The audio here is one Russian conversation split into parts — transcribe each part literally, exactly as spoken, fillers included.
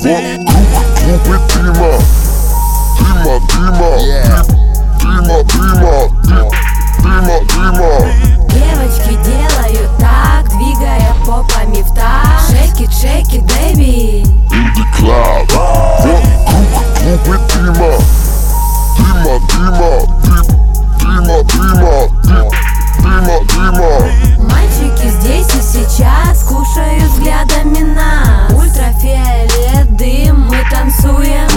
Группы Дима, Дима, Дима, Дима, Дима, Дима, Дима. Девочки делают так, двигая попами в такт. Shake it, shake it, baby. In the club. Группы Дима, Дима, Дима, Дима, Дима, Дима, Дима. Мальчики здесь и сейчас кушают взглядами нас. Ультрафиолет, дым, мы танцуем.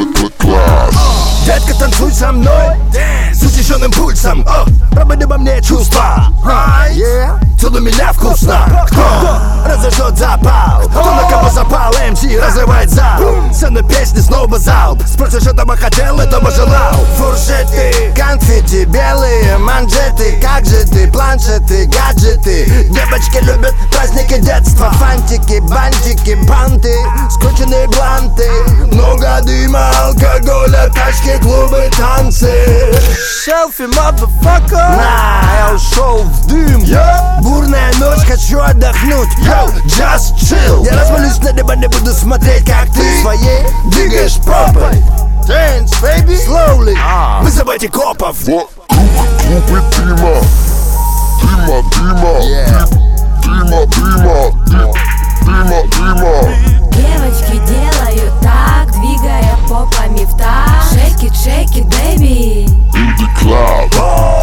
Детка, танцуй со мной с учащенным пульсом. Пробуди во мне чувства. Целуй меня вкусно. Кто разожжет запал? Кто на кого запал? эм си разрывает зал. Со мной песни снова залп. Спросишь, этого хотел, этого желал. Фуршеты, конфетти, белые манжеты. Как же ты, планшеты, гаджеты. Девочки любят праздники детства. Фантики, бантики, банты, скрученные бланты. Много дыма, алкоголя, тачки, клубы, танцы. Селфи, motherfucker. На, я ушел в дым. yeah. Бурная ночь, хочу отдохнуть. Yo, just chill. Я развалюсь на небо, не буду смотреть, как ты своей двигаешь попой. Dance, baby, slowly. ah. Вызывайте копов. Группы Дима, Дима, Дима, Дима, Дима, Дима, Дима. Девочки делают так, двигая попами в такт. Shake it, shake it, baby. In the club.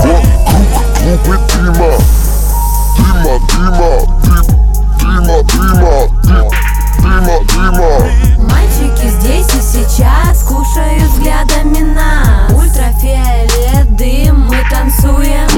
Группы Дима, Дима, Дима, Дима, Дима, Дима, Дима. Мальчики здесь и сейчас кушают взглядами нас. Ультрафиолет, дым, мы танцуем.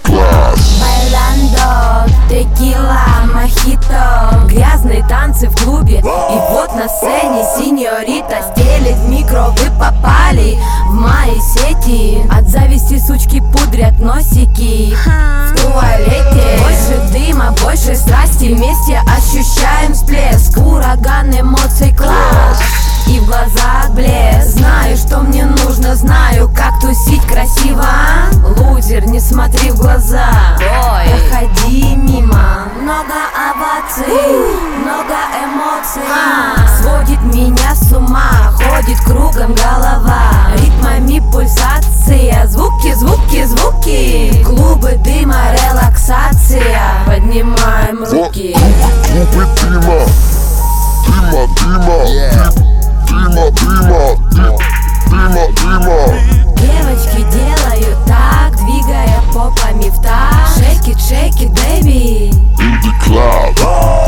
Байландо, текила, мохито. Грязные танцы в клубе. И вот на сцене синьорита стелит микро, вы попали в мои сети. От зависти сучки пудрят носики в туалете. Больше дыма, больше страсти. Вместе ощущаем всплеск. Ураган эмоций, класс. И в глазах блеск. Знаю, что мне нужно, знаю, как тусить красиво. Лузер, не смотри в глаза. Проходи мимо. Много оваций, много эмоций. Сводит меня с ума, ходит кругом голова. Ритмами пульсация, звуки, звуки, звуки. Клубы дыма, релаксация. Поднимаем руки. Группы Дима, Дима, Дима, Дима, Дима, Дима, Дима. Девочки делают так, двигая попами в такт. Shake it, shake it, baby. In the club.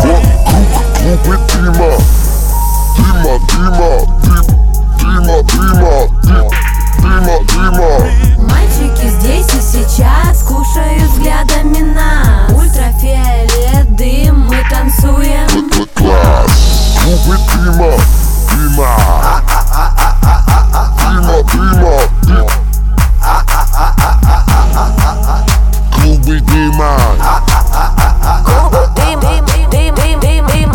Группы Дима, Дима, Дима, Дима, Дима, Дима, Дима. Мальчики здесь и сейчас кушают взглядами нас. Ультрафиолет, дым, мы танцуем. Группы Дима, Дима, Дима, Дима, Клубы Дима. Дым, дым, дым, дым, дым, дым.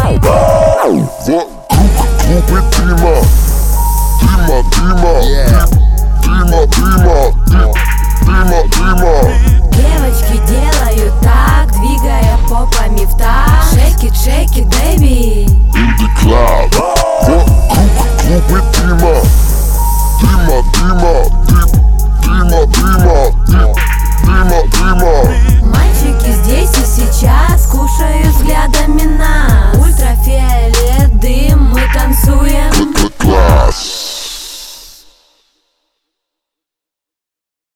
Группы Дима, Дима, Дима, Дима, Дима, Дима, Дима. Девочки делают так, двигая попами в такт. Shake it, shake it, baby. In the club. Группы Дима,